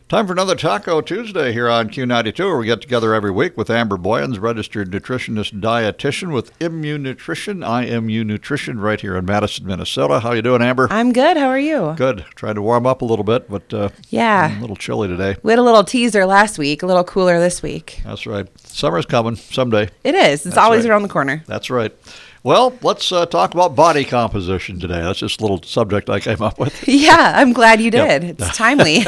Time for another Taco Tuesday here on Q92, where we get together every week with Amber Boyens, registered nutritionist dietitian with Immune Nutrition, IMU Nutrition, right here in Madison, Minnesota. How you doing, Amber? I'm good. How are you? Good. Trying to warm up a little bit, but a little chilly today. We had a little teaser last week, a little cooler this week. That's right. Summer's coming someday. It is. It's always around the corner. That's right. Well, let's talk about body composition today. That's just a little subject I came up with. Yeah, I'm glad you did. Yep. It's timely.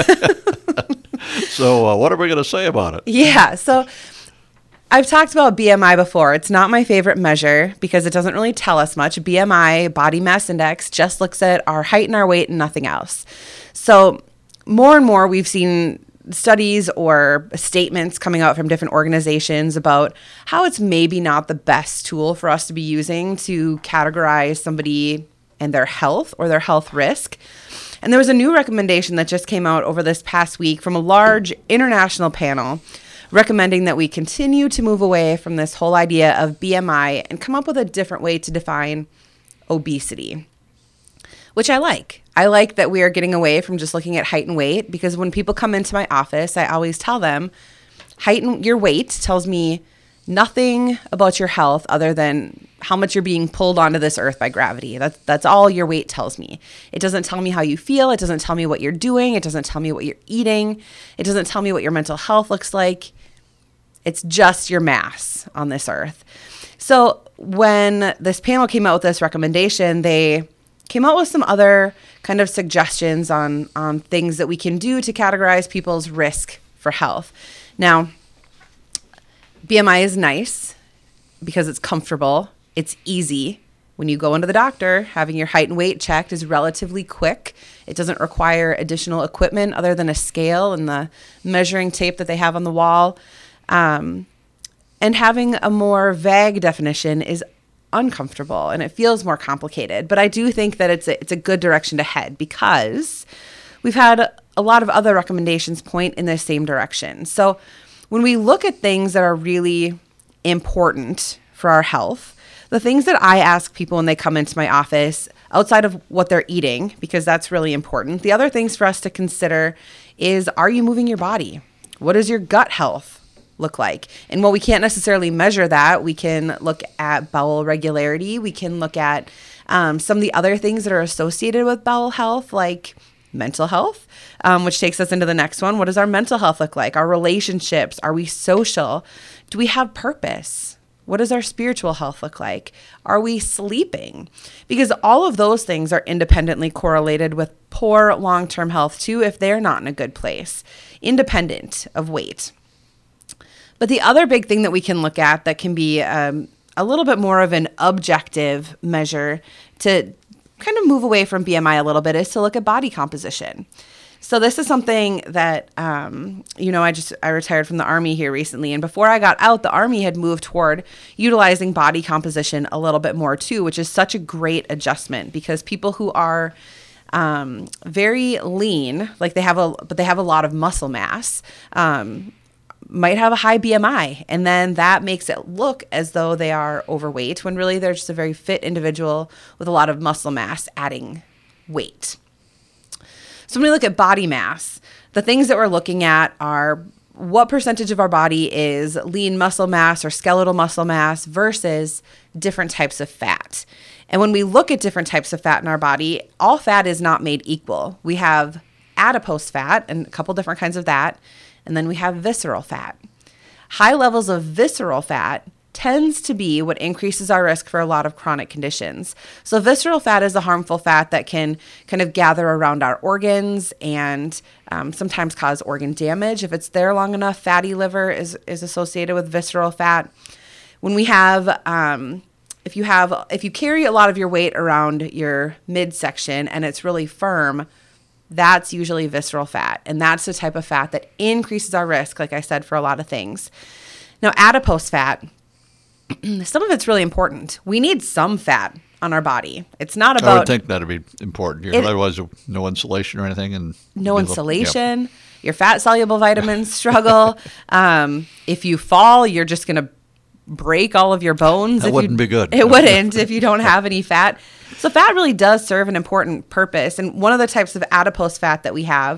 So what are we going to say about it? Yeah, so I've talked about BMI before. It's not my favorite measure because it doesn't really tell us much. BMI, body mass index, just looks at our height and our weight and nothing else. So more and more we've seen studies or statements coming out from different organizations about how it's maybe not the best tool for us to be using to categorize somebody and their health or their health risk. And there was a new recommendation that just came out over this past week from a large international panel recommending that we continue to move away from this whole idea of BMI and come up with a different way to define obesity, which I like. I like that we are getting away from just looking at height and weight, because when people come into my office, I always tell them height and your weight tells me nothing about your health other than how much you're being pulled onto this earth by gravity. That's all your weight tells me. It doesn't tell me how you feel. It doesn't tell me what you're doing. It doesn't tell me what you're eating. It doesn't tell me what your mental health looks like. It's just your mass on this earth. So when this panel came out with this recommendation, they came out with some other kind of suggestions on things that we can do to categorize people's risk for health. Now, BMI is nice because it's comfortable. It's easy. When you go into the doctor, having your height and weight checked is relatively quick. It doesn't require additional equipment other than a scale and the measuring tape that they have on the wall. And having a more vague definition is uncomfortable and it feels more complicated. But I do think that it's a good direction to head, because we've had a lot of other recommendations point in the same direction. So when we look at things that are really important for our health, the things that I ask people when they come into my office, outside of what they're eating, because that's really important, the other things for us to consider is, are you moving your body? What does your gut health look like? And while we can't necessarily measure that, we can look at bowel regularity. We can look at some of the other things that are associated with bowel health, like mental health, which takes us into the next one. What does our mental health look like? Our relationships? Are we social? Do we have purpose? What does our spiritual health look like? Are we sleeping? Because all of those things are independently correlated with poor long-term health too, if they're not in a good place, independent of weight. But the other big thing that we can look at that can be a little bit more of an objective measure to kind of move away from BMI a little bit is to look at body composition. So this is something that, I retired from the Army here recently. And before I got out, the Army had moved toward utilizing body composition a little bit more too, which is such a great adjustment, because people who are very lean, like they have a lot of muscle mass, might have a high BMI, and then that makes it look as though they are overweight, when really they're just a very fit individual with a lot of muscle mass adding weight. So when we look at body mass, the things that we're looking at are what percentage of our body is lean muscle mass or skeletal muscle mass versus different types of fat. And when we look at different types of fat in our body, all fat is not made equal. We have adipose fat and a couple different kinds of that. And then we have visceral fat. High levels of visceral fat tends to be what increases our risk for a lot of chronic conditions. So visceral fat is a harmful fat that can kind of gather around our organs and sometimes cause organ damage. If it's there long enough, fatty liver is associated with visceral fat. When we have, if you carry a lot of your weight around your midsection and it's really firm, that's usually visceral fat. And that's the type of fat that increases our risk, like I said, for a lot of things. Now, adipose fat, some of it's really important. We need some fat on our body. It's not about... I would think that would be important. Otherwise, no insulation or anything. And no insulation. Yep. Your fat-soluble vitamins struggle. If you fall, you're just going to break all of your bones. That wouldn't be good. It wouldn't if you don't have any fat. So fat really does serve an important purpose. And one of the types of adipose fat that we have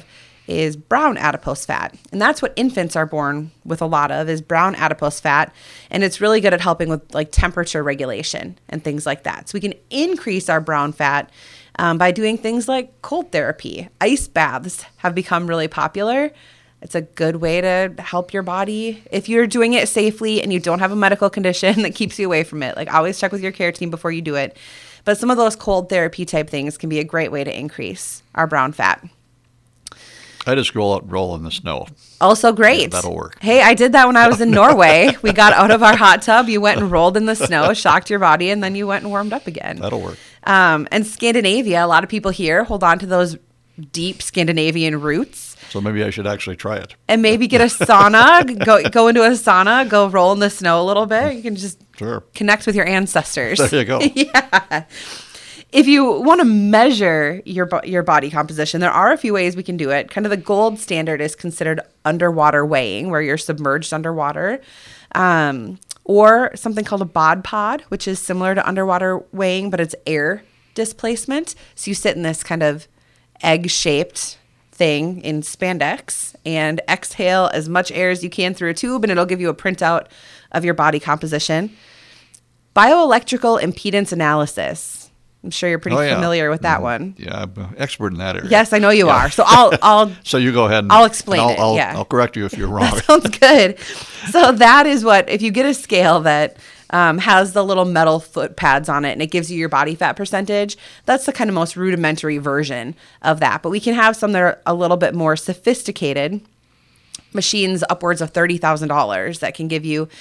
is brown adipose fat. And that's what infants are born with a lot of, is brown adipose fat. And it's really good at helping with like temperature regulation and things like that. So we can increase our brown fat by doing things like cold therapy. Ice baths have become really popular. It's a good way to help your body if you're doing it safely and you don't have a medical condition that keeps you away from it. Like, always check with your care team before you do it. But some of those cold therapy type things can be a great way to increase our brown fat. I just roll in the snow. Also great. Yeah, that'll work. Hey, I did that when I was in Norway. We got out of our hot tub. You went and rolled in the snow, shocked your body, and then you went and warmed up again. That'll work. And Scandinavia, a lot of people here hold on to those deep Scandinavian roots. So maybe I should actually try it. And maybe get a sauna, go into a sauna, go roll in the snow a little bit. You can just connect with your ancestors. There you go. Yeah. If you want to measure your body composition, there are a few ways we can do it. Kind of the gold standard is considered underwater weighing, where you're submerged underwater, or something called a bod pod, which is similar to underwater weighing, but it's air displacement. So you sit in this kind of egg-shaped thing in spandex and exhale as much air as you can through a tube, and it'll give you a printout of your body composition. Bioelectrical impedance analysis. I'm sure you're pretty familiar with that one. Yeah, I'm an expert in that area. Yes, I know you are. So I'll So you go ahead and I'll explain it. I'll correct you if you're wrong. That sounds good. So that is what, if you get a scale that has the little metal foot pads on it and it gives you your body fat percentage, that's the kind of most rudimentary version of that. But we can have some that are a little bit more sophisticated machines, upwards of $30,000, that can give you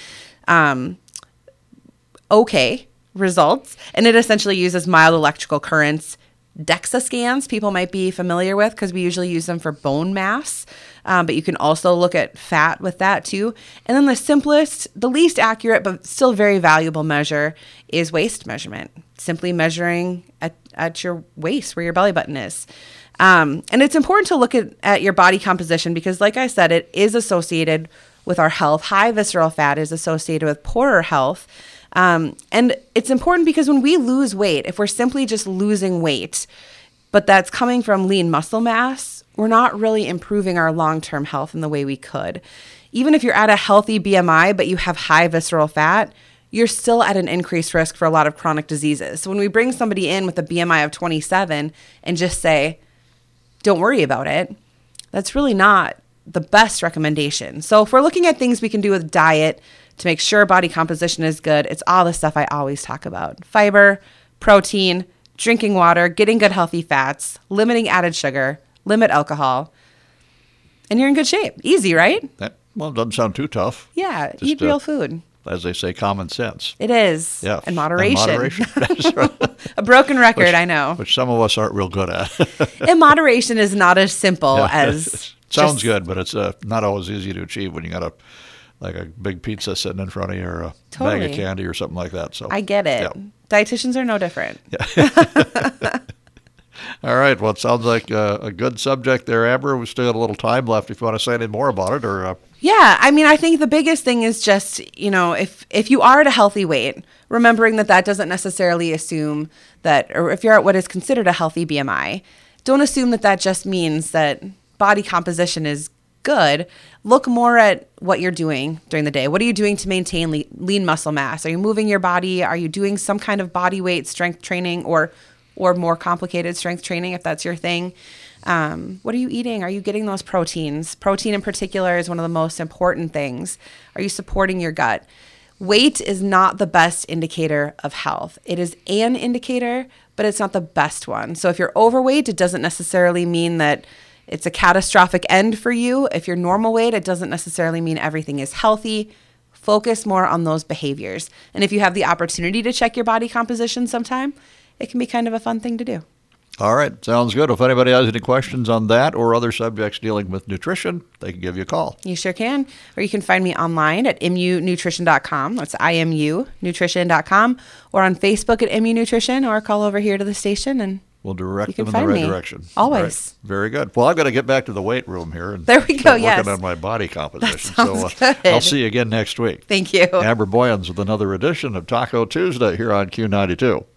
results. And it essentially uses mild electrical currents. DEXA scans people might be familiar with because we usually use them for bone mass, but you can also look at fat with that too. And then the simplest, the least accurate, but still very valuable measure is waist measurement. Simply measuring at your waist where your belly button is. And it's important to look at your body composition because, like I said, it is associated with our health. High visceral fat is associated with poorer health. And it's important because when we lose weight, if we're simply just losing weight, but that's coming from lean muscle mass, we're not really improving our long-term health in the way we could. Even if you're at a healthy BMI, but you have high visceral fat, you're still at an increased risk for a lot of chronic diseases. So when we bring somebody in with a BMI of 27 and just say, don't worry about it, that's really not the best recommendation. So if we're looking at things we can do with diet to make sure body composition is good, it's all the stuff I always talk about. Fiber, protein, drinking water, getting good healthy fats, limiting added sugar, limit alcohol, and you're in good shape. Easy, right? It doesn't sound too tough. Yeah, just eat real food. As they say, common sense. It is. Yeah. And moderation. And moderation. That's right. A broken record, I know. Which some of us aren't real good at. And moderation is not as simple as... Sounds good, but it's not always easy to achieve when you got a big pizza sitting in front of you or a bag of candy or something like that. So I get it. Yeah. Dietitians are no different. Yeah. All right. Well, it sounds like a good subject there, Amber. We still got a little time left if you want to say anything more about it. Or Yeah. I mean, I think the biggest thing is just, if you are at a healthy weight, remembering that doesn't necessarily assume that, or if you're at what is considered a healthy BMI, don't assume that just means that body composition is good. Look more at what you're doing during the day. What are you doing to maintain lean muscle mass? Are you moving your body? Are you doing some kind of body weight strength training or more complicated strength training if that's your thing? What are you eating? Are you getting those proteins? Protein in particular is one of the most important things. Are you supporting your gut? Weight is not the best indicator of health. It is an indicator, but it's not the best one. So if you're overweight, it doesn't necessarily mean that it's a catastrophic end for you. If you're normal weight, it doesn't necessarily mean everything is healthy. Focus more on those behaviors. And if you have the opportunity to check your body composition sometime, it can be kind of a fun thing to do. All right. Sounds good. If anybody has any questions on that or other subjects dealing with nutrition, they can give you a call. You sure can. Or you can find me online at imunutrition.com. That's imunutrition.com. Or on Facebook at IMU Nutrition, or call over here to the station and we'll direct them in the right direction. Always. Right. Very good. Well, I've got to get back to the weight room here and there we go. Working on my body composition. That sounds good. I'll see you again next week. Thank you. Amber Boyens with another edition of Taco Tuesday here on Q92.